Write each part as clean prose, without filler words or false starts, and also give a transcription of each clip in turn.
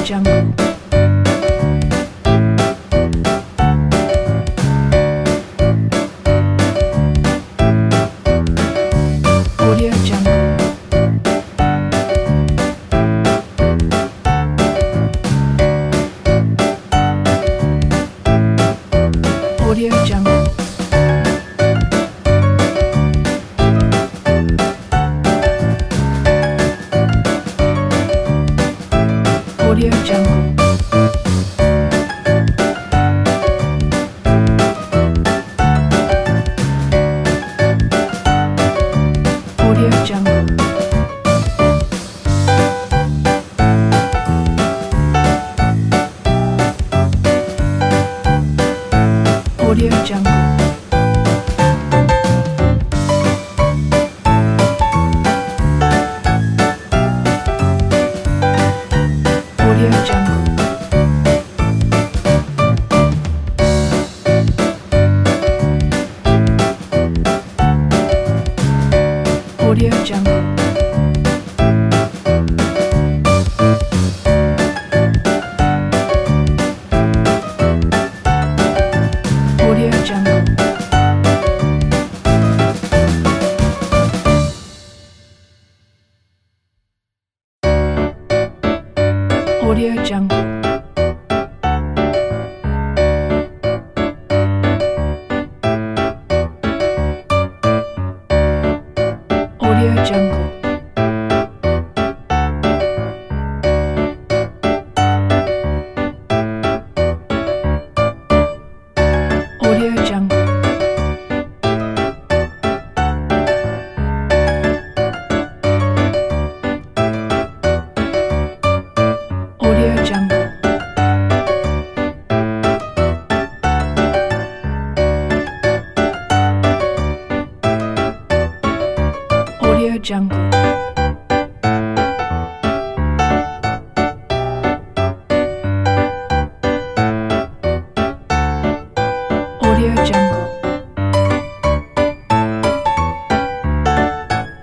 Jungle. Audio Jungle. Audio Jungle. Audio Jungle. Audio Jungle. Audio Jungle. Audio Jungle. Audio Jungle. Audio Jungle. Audio Jungle. Audio Jungle. Audio Jungle. Audio Jungle. Audio Jungle. Audio Jungle.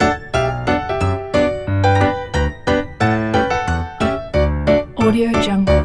Audio Jungle.